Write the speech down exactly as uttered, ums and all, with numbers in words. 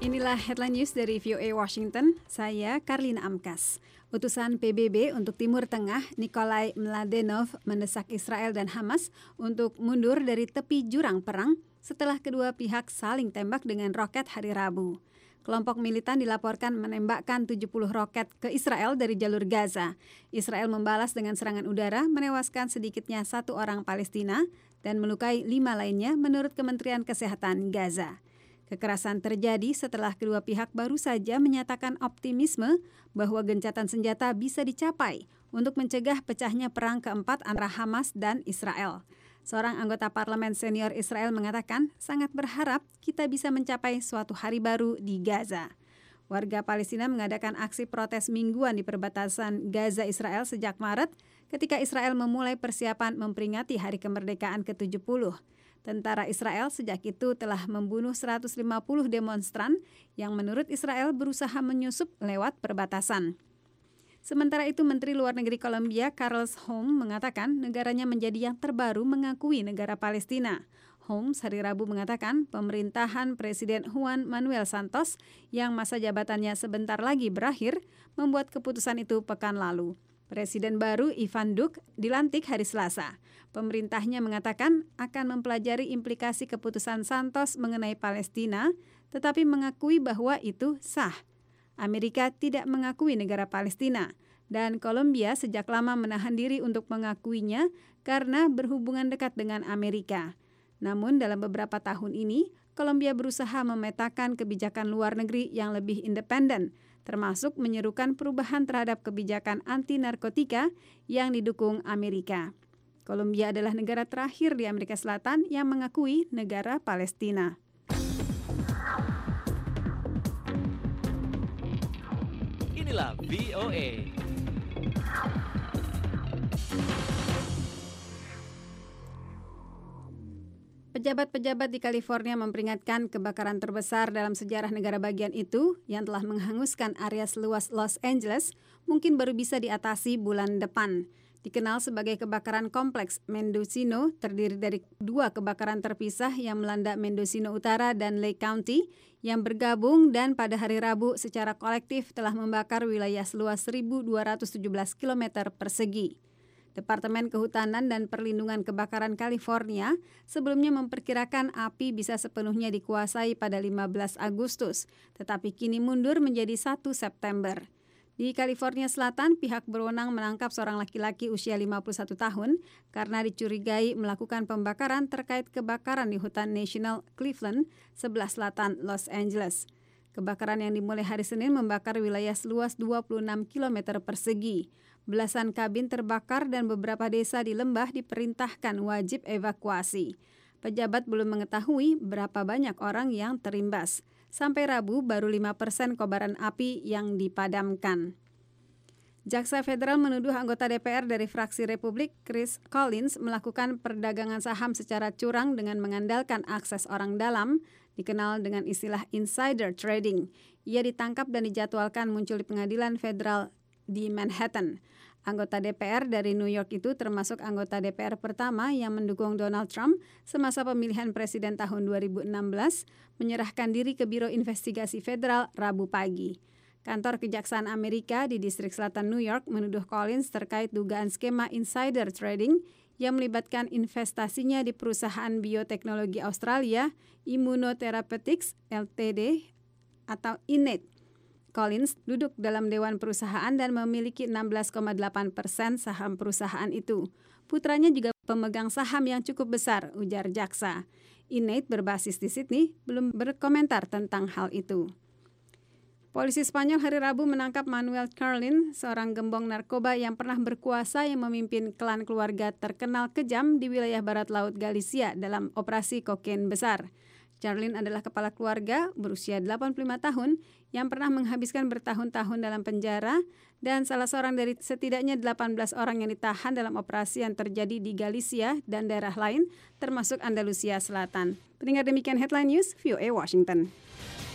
Inilah headline news dari V O A Washington, saya Karlina Amkas. Utusan P B B untuk Timur Tengah, Nikolai Mladenov, mendesak Israel dan Hamas untuk mundur dari tepi jurang perang setelah kedua pihak saling tembak dengan roket hari Rabu. Kelompok militan dilaporkan menembakkan tujuh puluh roket ke Israel dari jalur Gaza. Israel membalas dengan serangan udara, menewaskan sedikitnya satu orang Palestina dan melukai lima lainnya menurut Kementerian Kesehatan Gaza. Kekerasan terjadi setelah kedua pihak baru saja menyatakan optimisme bahwa gencatan senjata bisa dicapai untuk mencegah pecahnya perang keempat antara Hamas dan Israel. Seorang anggota parlemen senior Israel mengatakan sangat berharap kita bisa mencapai suatu hari baru di Gaza. Warga Palestina mengadakan aksi protes mingguan di perbatasan Gaza-Israel sejak Maret ketika Israel memulai persiapan memperingati Hari Kemerdekaan ke tujuh puluh. Tentara Israel sejak itu telah membunuh seratus lima puluh demonstran yang menurut Israel berusaha menyusup lewat perbatasan. Sementara itu, Menteri Luar Negeri Kolombia Carlos Holmes mengatakan negaranya menjadi yang terbaru mengakui negara Palestina. Holmes hari Rabu mengatakan pemerintahan Presiden Juan Manuel Santos yang masa jabatannya sebentar lagi berakhir membuat keputusan itu pekan lalu. Presiden baru Ivan Duque dilantik hari Selasa. Pemerintahnya mengatakan akan mempelajari implikasi keputusan Santos mengenai Palestina, tetapi mengakui bahwa itu sah. Amerika tidak mengakui negara Palestina, dan Kolombia sejak lama menahan diri untuk mengakuinya karena berhubungan dekat dengan Amerika. Namun dalam beberapa tahun ini, Kolombia berusaha memetakan kebijakan luar negeri yang lebih independen, termasuk menyerukan perubahan terhadap kebijakan anti-narkotika yang didukung Amerika. Kolombia adalah negara terakhir di Amerika Selatan yang mengakui negara Palestina. Inilah V O A. Pejabat-pejabat di California memperingatkan kebakaran terbesar dalam sejarah negara bagian itu yang telah menghanguskan area seluas Los Angeles mungkin baru bisa diatasi bulan depan. Dikenal sebagai kebakaran kompleks Mendocino, terdiri dari dua kebakaran terpisah yang melanda Mendocino Utara dan Lake County yang bergabung dan pada hari Rabu secara kolektif telah membakar wilayah seluas seribu dua ratus tujuh belas kilometer persegi. Departemen Kehutanan dan Perlindungan Kebakaran California sebelumnya memperkirakan api bisa sepenuhnya dikuasai pada lima belas Agustus, tetapi kini mundur menjadi satu September. Di California Selatan, pihak berwenang menangkap seorang laki-laki usia lima puluh satu tahun karena dicurigai melakukan pembakaran terkait kebakaran di hutan National Cleveland, sebelah selatan Los Angeles. Kebakaran yang dimulai hari Senin membakar wilayah seluas dua puluh enam kilometer persegi. Belasan kabin terbakar dan beberapa desa di lembah diperintahkan wajib evakuasi. Pejabat belum mengetahui berapa banyak orang yang terimbas. Sampai Rabu baru lima persen kobaran api yang dipadamkan. Jaksa Federal menuduh anggota D P R dari fraksi Republik Chris Collins melakukan perdagangan saham secara curang dengan mengandalkan akses orang dalam, dikenal dengan istilah insider trading. Ia ditangkap dan dijadwalkan muncul di pengadilan federal di Manhattan. Anggota D P R dari New York itu termasuk anggota D P R pertama yang mendukung Donald Trump semasa pemilihan presiden tahun dua ribu enam belas, menyerahkan diri ke Biro Investigasi Federal Rabu pagi. Kantor Kejaksaan Amerika di Distrik Selatan New York menuduh Collins terkait dugaan skema insider trading yang melibatkan investasinya di perusahaan bioteknologi Australia, Immunotherapeutics L T D atau Innate. Collins duduk dalam dewan perusahaan dan memiliki enam belas koma delapan persen saham perusahaan itu. Putranya juga pemegang saham yang cukup besar, ujar jaksa. Innate berbasis di Sydney belum berkomentar tentang hal itu. Polisi Spanyol hari Rabu menangkap Manuel Carlin, seorang gembong narkoba yang pernah berkuasa yang memimpin klan keluarga terkenal kejam di wilayah barat laut Galicia dalam operasi kokain besar. Carlin adalah kepala keluarga berusia delapan puluh lima tahun yang pernah menghabiskan bertahun-tahun dalam penjara dan salah seorang dari setidaknya delapan belas orang yang ditahan dalam operasi yang terjadi di Galicia dan daerah lain termasuk Andalusia Selatan. Pendengar, demikian headline news V O A Washington.